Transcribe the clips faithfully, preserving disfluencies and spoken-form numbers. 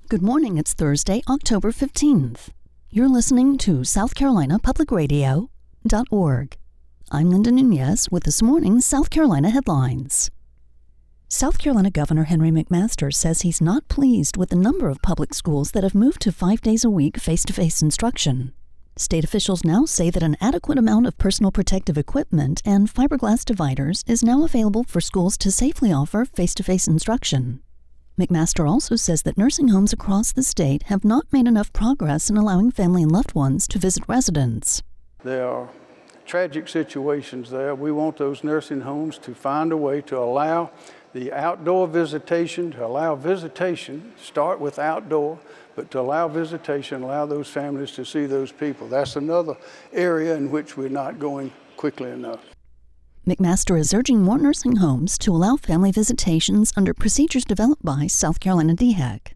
Good morning, it's Thursday, October fifteenth. You're listening to South Carolina Public Radio dot org. I'm Linda Nunez with this morning's South Carolina headlines. South Carolina Governor Henry McMaster says he's not pleased with the number of public schools that have moved to five days a week face-to-face instruction. State officials now say that an adequate amount of personal protective equipment and fiberglass dividers is now available for schools to safely offer face-to-face instruction. McMaster also says that nursing homes across the state have not made enough progress in allowing family and loved ones to visit residents. There are tragic situations there. We want those nursing homes to find a way to allow the outdoor visitation, to allow visitation, start with outdoor, but to allow visitation, allow those families to see those people. That's another area in which we're not going quickly enough. McMaster is urging more nursing homes to allow family visitations under procedures developed by South Carolina D H E C.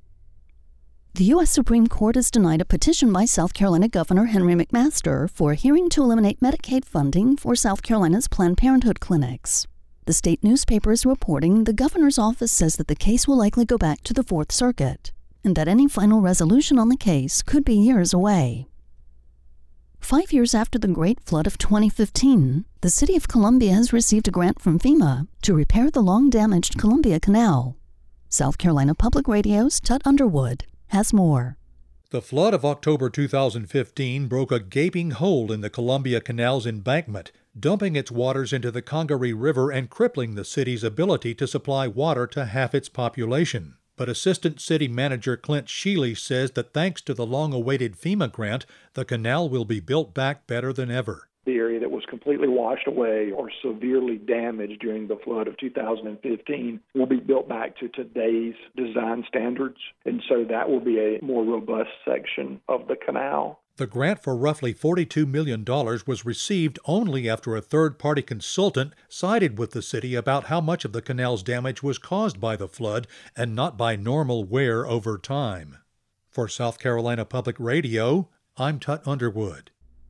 The U S Supreme Court has denied a petition by South Carolina Governor Henry McMaster for a hearing to eliminate Medicaid funding for South Carolina's Planned Parenthood clinics. The state newspaper is reporting the governor's office says that the case will likely go back to the Fourth Circuit, and that any final resolution on the case could be years away. Five years after the Great Flood of twenty fifteen, the City of Columbia has received a grant from FEMA to repair the long-damaged Columbia Canal. South Carolina Public Radio's Tut Underwood has more. The flood of October two thousand fifteen broke a gaping hole in the Columbia Canal's embankment, dumping its waters into the Congaree River and crippling the city's ability to supply water to half its population. But Assistant City Manager Clint Sheely says that thanks to the long-awaited FEMA grant, the canal will be built back better than ever. The area that was completely washed away or severely damaged during the flood of two thousand fifteen will be built back to today's design standards, and so that will be a more robust section of the canal. The grant for roughly forty-two million dollars was received only after a third-party consultant sided with the city about how much of the canal's damage was caused by the flood and not by normal wear over time. For South Carolina Public Radio, I'm Tut Underwood.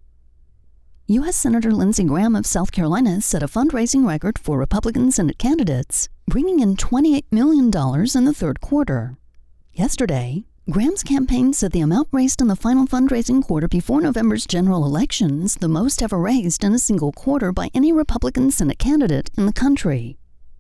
U S Senator Lindsey Graham of South Carolina set a fundraising record for Republican Senate candidates, bringing in twenty-eight million dollars in the third quarter. Yesterday, Graham's campaign said the amount raised in the final fundraising quarter before November's general elections, the most ever raised in a single quarter by any Republican Senate candidate in the country.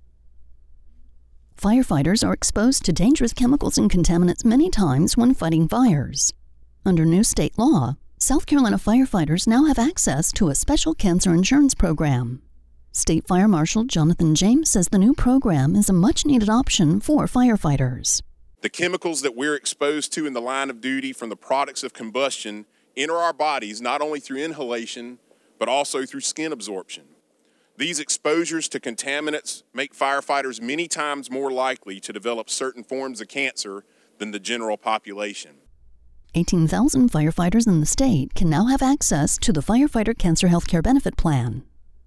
Firefighters are exposed to dangerous chemicals and contaminants many times when fighting fires. Under new state law, South Carolina firefighters now have access to a special cancer insurance program. State Fire Marshal Jonathan James says the new program is a much-needed option for firefighters. The chemicals that we're exposed to in the line of duty from the products of combustion enter our bodies not only through inhalation, but also through skin absorption. These exposures to contaminants make firefighters many times more likely to develop certain forms of cancer than the general population. eighteen thousand firefighters in the state can now have access to the Firefighter Cancer Healthcare Benefit Plan.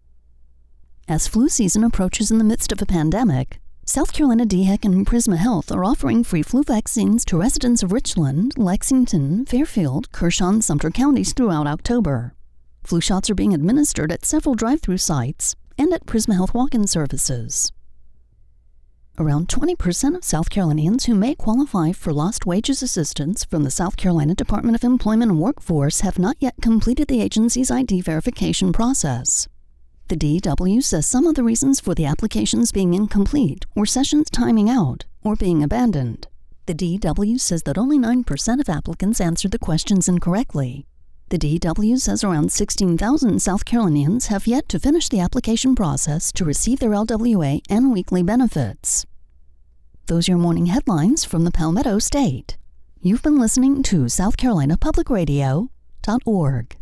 As flu season approaches in the midst of a pandemic, South Carolina D H E C and Prisma Health are offering free flu vaccines to residents of Richland, Lexington, Fairfield, Kershaw, and Sumter counties throughout October. Flu shots are being administered at several drive-through sites and at Prisma Health walk-in services. Around twenty percent of South Carolinians who may qualify for lost wages assistance from the South Carolina Department of Employment and Workforce have not yet completed the agency's I D verification process. The D E W says some of the reasons for the applications being incomplete were sessions timing out or being abandoned. The D E W says that only nine percent of applicants answered the questions incorrectly. The D E W says around sixteen thousand South Carolinians have yet to finish the application process to receive their L W A and weekly benefits. Those are your morning headlines from the Palmetto State. You've been listening to South Carolina Public Radio dot org.